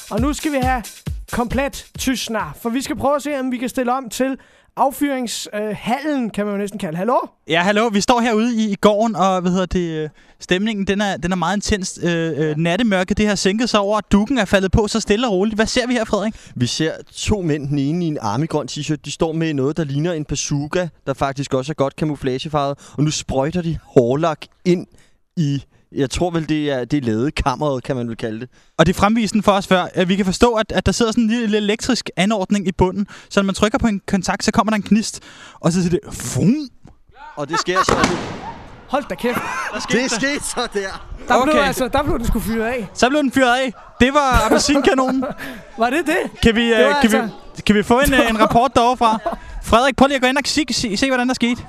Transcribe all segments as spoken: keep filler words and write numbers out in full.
Og nu skal vi have komplet tysnar, for vi skal prøve at se, om vi kan stille om til affyringshallen, øh, kan man jo næsten kalde. Hallo? Ja, hallo. Vi står herude i, i gården, og hvad hedder det, stemningen den er, den er meget intens. Øh, øh, nattemørket, det har sænket sig over, og dukken er faldet på så stille og roligt. Hvad ser vi her, Frederik? Vi ser to mænd, den ene i en armigrøn t-shirt. De står med noget, der ligner en bazooka, der faktisk også er godt camouflagefarvet. Og nu sprøjter de hårlak ind i... Jeg tror vel, det er, det er ladekammeret, kan man vel kalde det. Og det fremviste den for os før. Vi kan forstå, at, at der sidder sådan en lille elektrisk anordning i bunden. Så når man trykker på en kontakt, så kommer der en gnist. Og så siger det... Fum! Og det sker så nu. Hold da kæft. Det skete så der. Der, Okay. blev, altså, der blev den sgu fyret af. Så blev den fyret af. Det var appelsinkanonen. Var det det? Kan vi, uh, Det var kan, altså... vi, kan vi få en, uh, en rapport derovre fra? Frederik, prøv lige at gå ind og se, se, se hvordan der skete.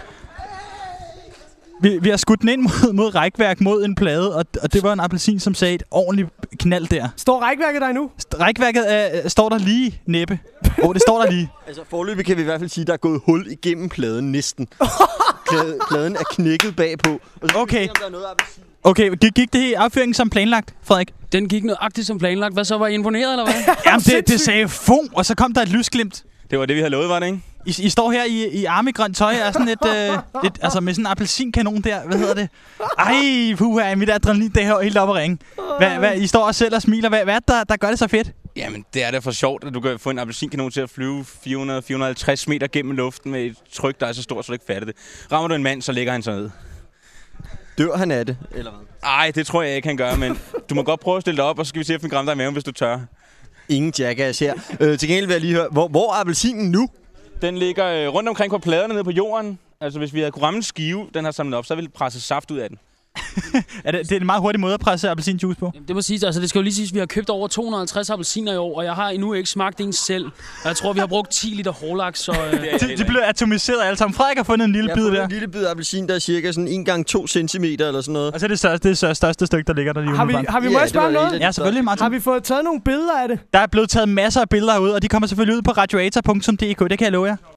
Vi, vi har skudt den ind mod, mod rækværk, mod en plade, og, og det var en appelsin, som sagde et ordentligt knald der. Står rækværket der endnu? Rækværket uh, står der lige næppe. Åh, oh, det står der lige. Altså forløbig kan vi i hvert fald sige, at der er gået hul igennem pladen næsten. Pladen, pladen er knækket bagpå. Og så Okay. se, om der er noget appelsin. Okay, gik, gik det i affyringen som planlagt, Frederik? Den gik nøjagtigt som planlagt. Hvad så, var I imponeret, eller hvad? Jamen, det, det sagde fum, og så kom der et lysglimt. Det var det, vi havde lovet, var det ikke? I, I står her i, i armigrønt tøj, er sådan et, øh, et, altså med sådan en appelsinkanon der. Hvad hedder det? Ej, puha, mit adrenalin, det her helt oppe at ringe. Hvad, hvad, I står også selv og smiler. Hvad, hvad er det, der, der gør det så fedt? Jamen, det er da for sjovt, at du kan få en appelsinkanon til at flyve fire hundrede til fire hundrede og halvtreds meter gennem luften med et tryk, der er så stort, så du ikke fatter det. Rammer du en mand, så ligger han så ned. Dør han af det, eller hvad? Ej, det tror jeg ikke, han gør, men du må godt prøve at stille dig op, og så skal vi se, om vi kan ramme dig i maven, hvis du tør. Ingen jackass her. Øh, til gengæld vil jeg lige høre, hvor, hvor er appelsinen nu? Den ligger øh, rundt omkring på pladerne nede på jorden. Altså, hvis vi havde kunne ramme en skive, den har samlet op, så ville det presse saft ud af den. er det, det er en meget hurtig måde at presse appelsinjuice på. Det må siges, altså det skal jo lige siges, at vi har købt over to hundrede og halvtreds appelsiner i år, og jeg har endnu ikke smagt en selv. Og jeg tror, vi har brugt ti liter hårlak, så... Øh... De, de blev atomiseret alle sammen. Frederik har fundet en lille Jeg bid har der. en lille bid appelsin, der er cirka sådan en gange to centimeter eller sådan noget. Og så er det største, det største stykke, der ligger der lige Har vi, umiddelbart. har vi Ja, må jeg det spørge var om et noget? af de Ja, selvfølgelig, Martin. Har vi fået taget nogle billeder af det? Der er blevet taget masser af billeder ud, og de kommer selvfølgelig ud på radioator punktum d k. Det kan jeg love jer.